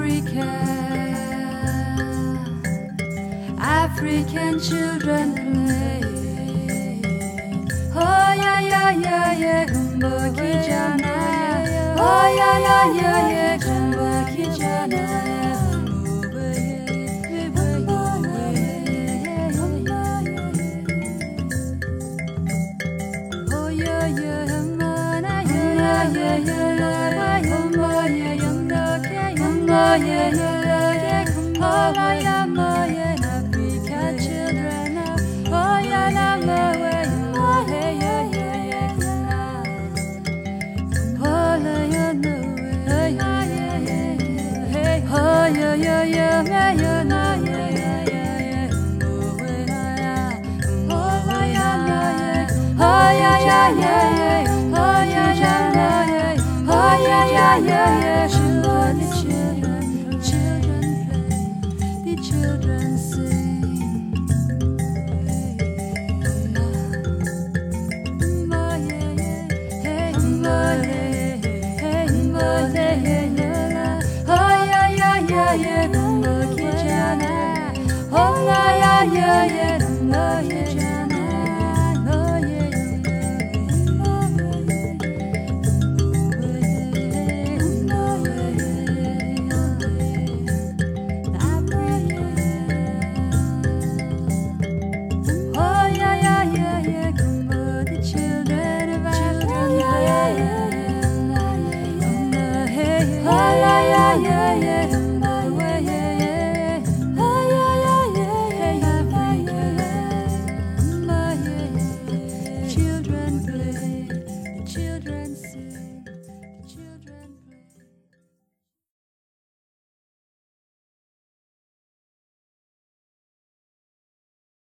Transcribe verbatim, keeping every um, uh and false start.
Africa, African children play. Oh yeah yeah yeah yeah, Kumba Kijana. Oh yeah yeah yeah yeah, Kumba Kijana. Oh yeah yeah, Hamana yeah yeah yeah yeah, Kumba yeah Kumba Kumba yeah yeah yeah, Kumba yeah ma yeah, Africa children. Oh yeah la ma yeah yeah yeah yeah, Kumba. Oh yeah yeah no yeah yeah yeah, oh yeah yeah yeah yeah yeah na yeah yeah yeah, Kumba na yeah, oh yeah na yeah, oh yeah yeah yeah yeah, oh yeah yeah na yeah, oh yeah yeah yeah yeah, children, the children, children play, the children sing. Kumba yeah yeah, hey Kumba yeah, hey Kumba yeah yeah yeah, oh yeah yeah yeah yeah, Kumba Kijana. Oh yeah yeah yeah yeah, Kumba Kijana. Oh yeah yeah yeah. Oh yeah yeah yeah yeah, Kumba, the children of Africa. Yeah yeah yeah yeah, Kumba hey. Oh yeah yeah yeah yeah, Kumba yeah yeah yeah. Oh yeah yeah yeah yeah, Africa. Kumba yeah yeah, children play.